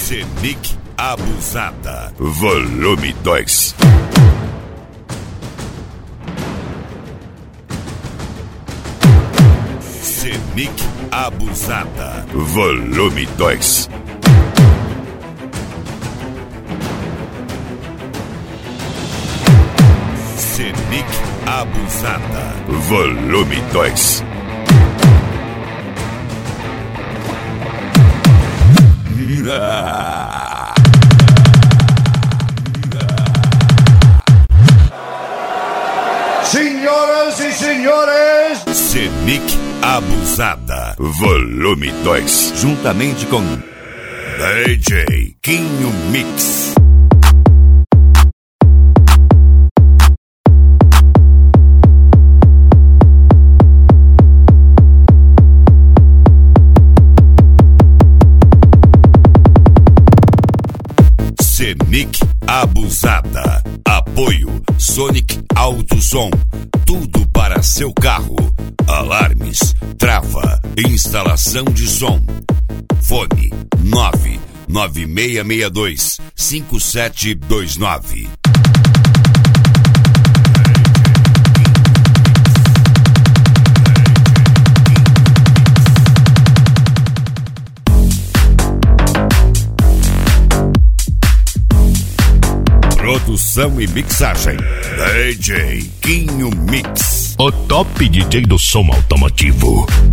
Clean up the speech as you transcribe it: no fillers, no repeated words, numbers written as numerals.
Semic Abusada, volume 2. Semic Abusada, volume 2. Semic Abusada, volume 2. Senhoras e senhores, Semic Abusada, volume 2, juntamente com DJ Quinho Mix. Semic Abusada. Apoio Sonic Alto Som. Tudo para seu carro. Alarmes, trava, instalação de som. Fone 99662-5729. Produção e mixagem DJ Quinho Mix, o top DJ do som automotivo.